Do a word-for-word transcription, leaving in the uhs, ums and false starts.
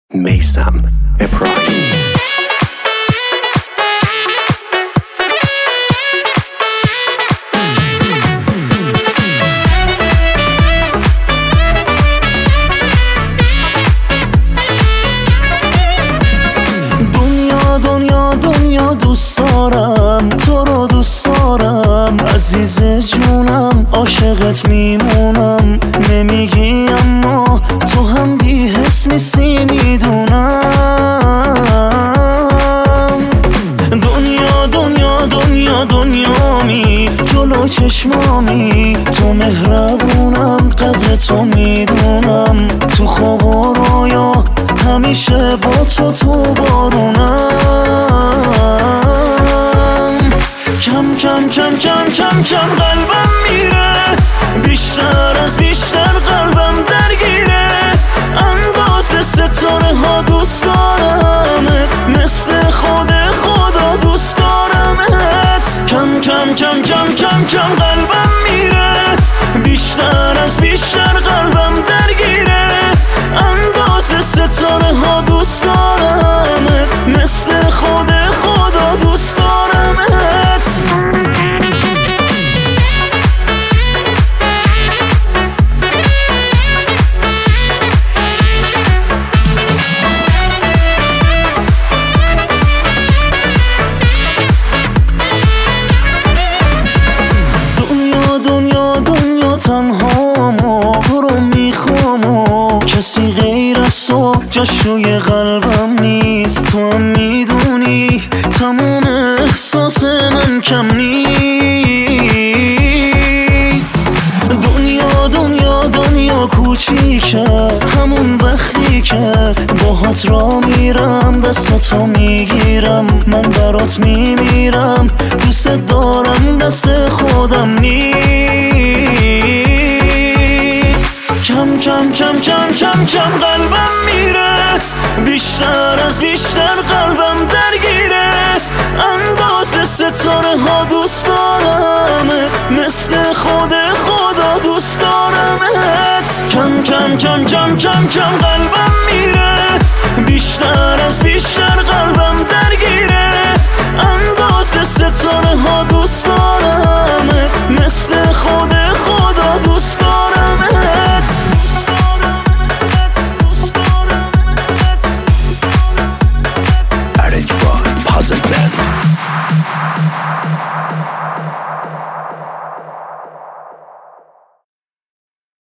میثم ابراهیمی. دنیا دنیا دنیا دوست دارم، تو رو دوست دارم عزیز جونم، عاشقت میمونم. نمیگی اما تو هم بی حس نیستی میدونم. دنیا دنیا دنیا دنیامی، جلو چشمامی، تو مهربونم، قدر تو میدونم. تو خواب و رویا همیشه با تو تو بارونم. کم کم کم کم کم کم قلبم میره، بیشتر از بیشتر قلبم درگیره. اندازه ستاره ها دوست دارمت، مثل خود خدا دوست دارمت. کم کم کم کم کم کم قلبم میره، بیشتر از بیشتر قلبم درگیره. اندازه ستاره ها دوست دارمت، مثل خود خدا دوست دارمت. دنیا دنیا دنیا تنهامو، تو رو میخوام و کسی غیر از تو جاش روی قلبم نیست. تو هم میدونی تمام احساس من کم نیست. دنیا دنیا دنیا کوچیکه، همون وقتی که باهات را میرم، دستاتو میگیرم، من برات میمیرم. دوست دارم، دست خودم نیست. کم کم کم کم کم کم قلبم میره، بیشتر از بیشتر قلبم درگیره. اندازه ستاره ها دوست دارمت، مثل خود خدا دوست دارمت. کم کم کم کم کم کم قلبم میره، بیشتر از بیشتر قلبم درگیره. اندازه ستاره ها دوست دارمت.